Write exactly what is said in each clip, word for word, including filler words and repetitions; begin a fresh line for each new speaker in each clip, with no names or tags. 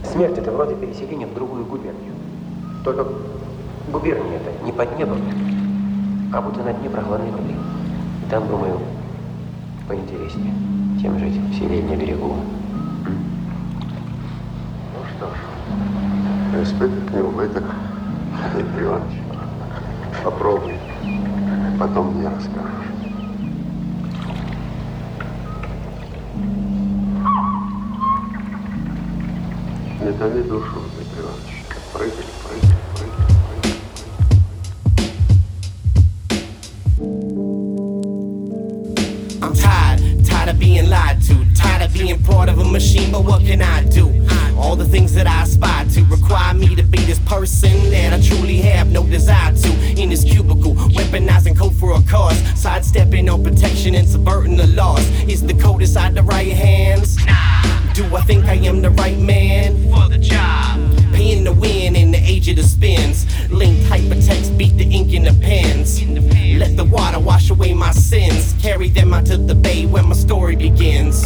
Смерть — это вроде переселения в другую губернию. Только губерния это не под небом, а будто на дне прохладной воды. И там, думаю, поинтереснее, чем жить в селе на берегу.
Ну что ж, испыток не убыток, Дмитрий Иванович. Попробуй, потом мне расскажешь. Не томи душу, Дмитрий Иванович. Прыгай, прыгай, прыгай,
прыгай. I'm tired, tired of being lied to, tired of being part of a machine, but what can I do? All the things that I aspire to require me to be this person that I truly have no desire to. In this cubicle, weaponizing code for a cause, sidestepping on protection and subverting the laws. Is the code inside the right hands? Nah. Do I think I am the right man for the job? Paying the win in the age of the spins. Linked hypertext, beat the ink in the pens. Let the water wash away my sins. Carry them out to the bay where my story begins.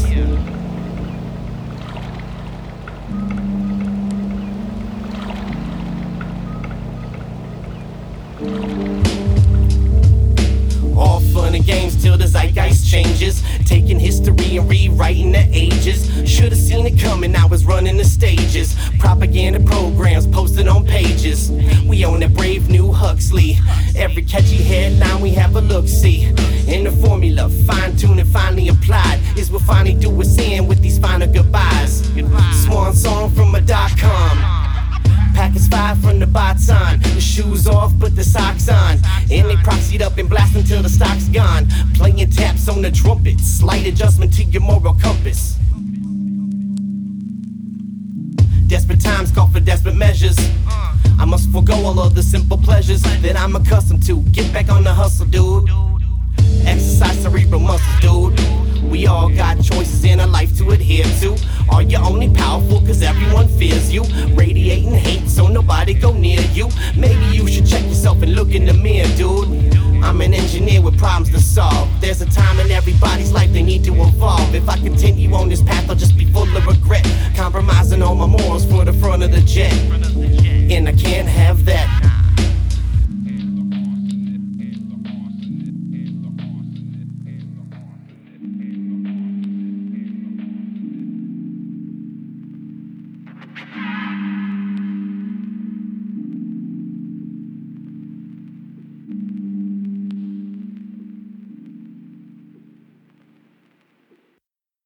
All fun and games till the zeitgeist changes. Taking history and rewriting the ages. Should've seen it coming, I was running the stages. Propaganda programs posted on pages. We own that brave new Huxley. Every catchy headline we have a look-see. In the formula, fine-tuned and finally applied, is what finally do us in with these final goodbyes. Swan song from a dot-com. Packets five from the baton. The shoes off, put the socks on. And they proxied up and blast until the stock's gone. Playing taps on the trumpet. Slight adjustment to your moral compass. Desperate times call for desperate measures. I must forego all of the simple pleasures that I'm accustomed to. Get back on the hustle, dude. Exercise cerebral muscles, dude. We all got choices in our life to adhere to. Are you only powerful cause everyone fears you? Radiating hate so nobody go near you. Maybe you should check yourself and look in the mirror, dude. I'm an engineer with problems to solve. There's a time in everybody's life they need to evolve. If I continue on this path I'll just be full of regret, compromising all my morals for the front of the jet.